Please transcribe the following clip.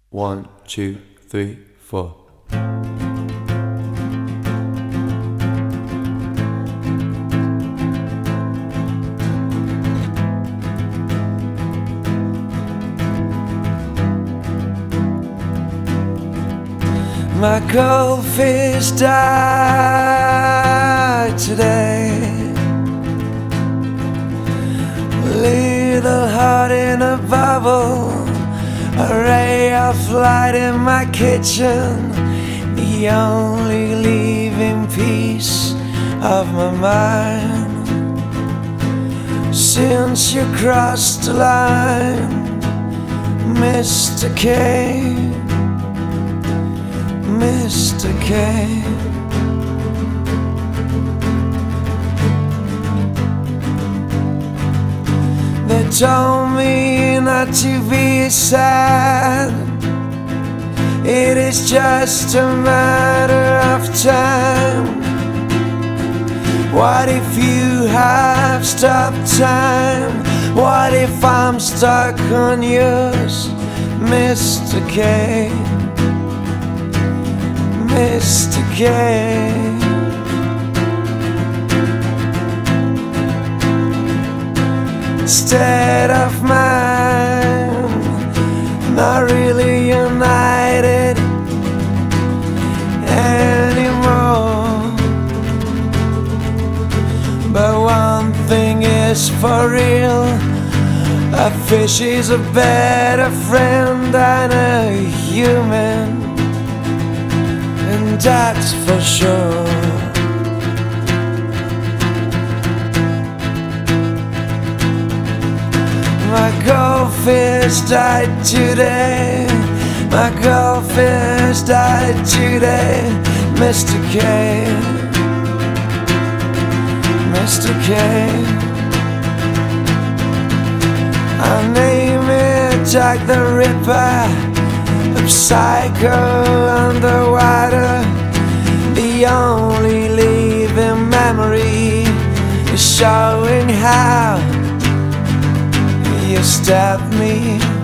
1, 2, 3, 4. My goldfish died today. Little heart in a bubble, a ray of light in my kitchen, the only living piece of my mind. Since you crossed the line, Mr. K, Mr. K. They told me not to be sad, it is just a matter of time. What if you have stopped time? What if I'm stuck on yours, Mr. K, Mr. K. State of mind, not really united anymore. But one thing is for real, a fish is a better friend than a human, and that's for sure. My goldfish died today, my goldfish died today, Mr. K, Mr. K. I name it Jack the Ripper, a psycho underwater. The only living memory is showing how you stabbed me.